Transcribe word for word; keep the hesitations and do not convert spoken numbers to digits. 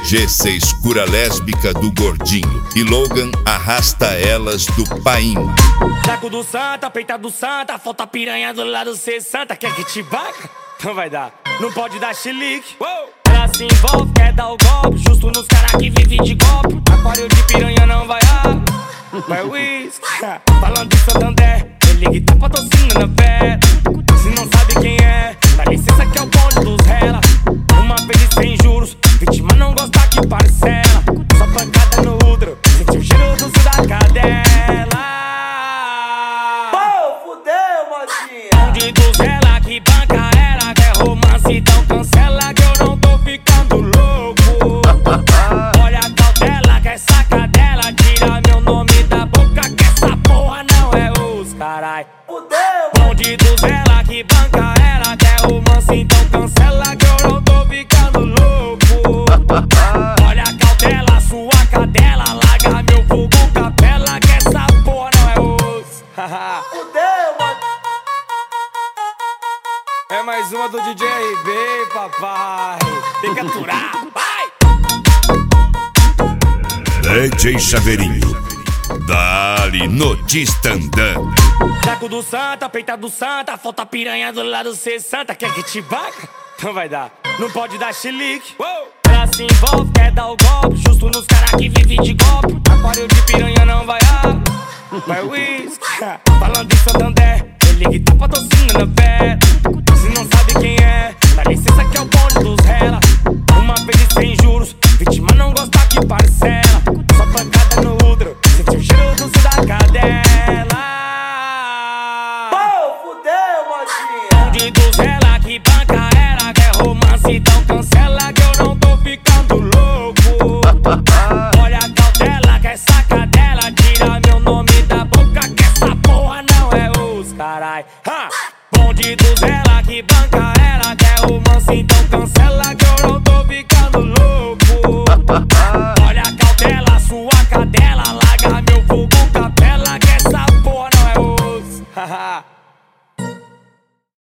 G seis cura lésbica do gordinho e Logan arrasta elas do painho. Saco do Santa, peita do Santa, falta piranha do lado cê santa. Quer que te baca? Não vai dar, não pode dar chilique. Ela se envolve, quer dar o golpe, justo nos caras que vive de golpe. Aquário de piranha não vai ar, vai whisky. Falando de Santander, ele liga e tá patrocinando a fé. Se não sabe quem é, dá licença que é o bonde dos rela. Uma vez sem juros, vítima não gosta que parcela. Só pancada no útero, sente o cheiro doce da cadela. Pô, fudeu, modinha. Bonde dos rela que banca ela, quer romance, então cancela que eu não tô ficando louco. Olha a cautela que essa cadela tira meu nome da boca, que essa porra não é os carai. Fudeu, Bonde dos rela que banca ela, quer romance, então cancela que eu não tô ficando louco. Olha a cautela, sua cadela, larga meu fogo capela, que essa porra não é os. fudeu, modinha. É mais uma do D J R B, papai. Tem que aturar, vai! D J Chaveirinho, dali no Distandã. Saco do Santa, peita do Santa, falta piranha do lado cê santa. Quer que te baca? Não vai dar, não pode dar chilique. Ela se envolve, quer dar o golpe, justo nos caras que vive de golpe. Aquário de piranha não vai ar, vai whisky. Falando de Santander, ele liga e tá patrocinando a fé. Se não sabe quem é, dá licença que é o bonde dos rela. Uma vez sem juros, vítima não gosta que parcela. Só pancada no útero, sente o cheiro doce da cadela. Pô, fudeu, modinha. Bonde dos rela que banca ela, quer romance, então cancela que eu não tô ficando louco. Olha a cautela que essa cadela tira meu nome da boca, que essa porra não é os carai.